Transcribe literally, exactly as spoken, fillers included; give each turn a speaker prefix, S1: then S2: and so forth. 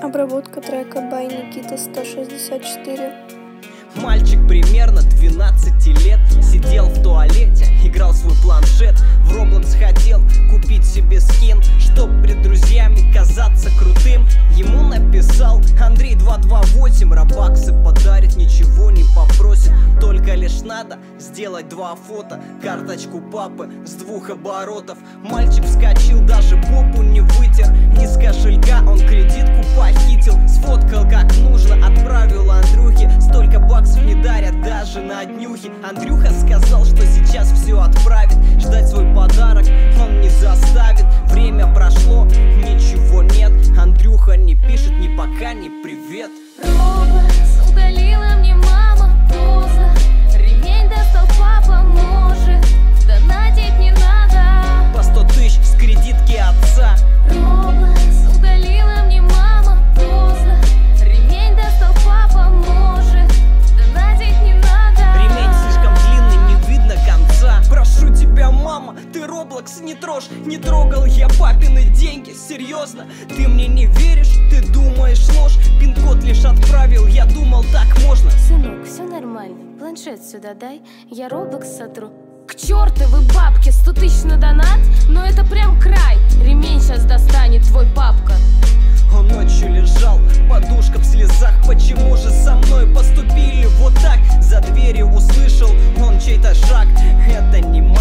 S1: Обработка трека by Никита сто шестьдесят четыре.
S2: Мальчик примерно двенадцати лет сидел в туалете, играл свой планшет. В Roblox хотел купить себе скин, чтоб пред друзьями казаться крутым. Ему написал Андрей два два восемь, робаксы подарит, ничего не попросит. Только лишь надо сделать два фото, карточку папы с двух оборотов. Мальчик вскочил, даже попу не вытер. Из кошелька он кредитку похитил, сфоткал как нужно, отправил Андрюхе. Столько баксов не дарят даже на днюхе. Андрюха сказал, что сейчас все отправит. Ждать свой подарок он не заставит. Время прошло, ничего нет. Андрюха не пишет ни пока, ни привет.
S3: Roblox удалила мне мама поздно. Ремень достал папа, может донатить не надо.
S2: По сто тысяч с кредитки отца.
S3: Roblox удалила мне мама поздно. Ремень достал папа, может донатить не надо.
S2: Ремень слишком длинный, не видно конца. Прошу тебя, мама, ты Roblox не трожь. Не трогал я папины деньги, серьезно. Ты мне не веришь, ты думаешь ложь. Пин-код лишь отправил, я думал так можно.
S3: Сынок, все нормально, планшет сюда дай, я Roblox сотру. К чертовой бабке, сто тысяч на донат, но это прям край. Ремень сейчас достанет твой папка.
S2: Он ночью лежал, подушка в слезах. Почему же со мной поступили вот так? За дверью услышал он чей-то шаг. Это не